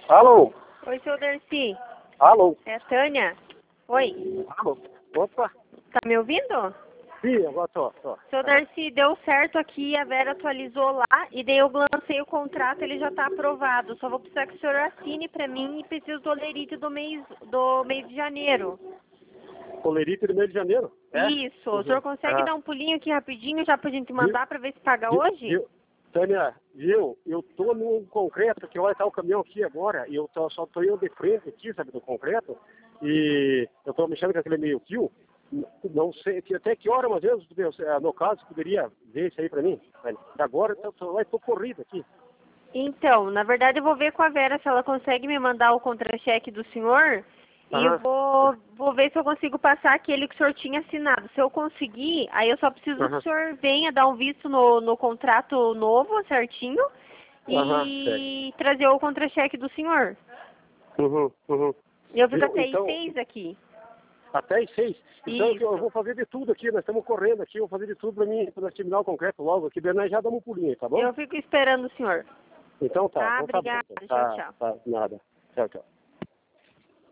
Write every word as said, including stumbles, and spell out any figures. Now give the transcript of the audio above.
Alô? Oi, seu Darcy. Alô? É a Tânia. Oi. Alô? Opa. Tá me ouvindo? Sim, agora tô, tô. Seu Darcy, deu certo aqui, a Vera atualizou lá e daí eu lancei o contrato, ele já tá aprovado. Só vou precisar que o senhor assine pra mim e preciso do olerite do mês, do mês de janeiro. Colerite do mês de janeiro? É? Isso. Uhum. O senhor consegue Ah. dar um pulinho aqui rapidinho já pra gente mandar pra ver se paga Viu, hoje? viu? Tânia, viu? Eu tô num concreto, que olha, tá o caminhão aqui agora, e eu tô, só tô eu de frente aqui, sabe, do concreto, e eu tô mexendo com aquele meio fio, não sei, que- até que hora, mais ou menos, no caso, poderia ver isso aí pra mim? Agora eu tô, eu tô corrido aqui. Então, na verdade eu vou ver com a Vera se ela consegue me mandar o contra-cheque do senhor e eu Aham. vou, vou ver se eu consigo passar aquele que o senhor tinha assinado. Se eu conseguir, aí eu só preciso que Aham. o senhor venha dar um visto no, no contrato novo, certinho, Aham, certo. e trazer o contra-cheque do senhor. Uhum, uhum. Eu fico Viu? até às Então, seis aqui. até às seis. Então eu Isso. vou fazer de tudo aqui, nós estamos correndo aqui, eu vou fazer de tudo para mim, para nós terminar o concreto logo aqui, daí nós já damos um pulinho aí, tá bom? Eu fico esperando o senhor. Então tá, Tá, então tá bom. obrigada. Então. Tchau, Tá, tchau. tá, nada. Tchau, tchau.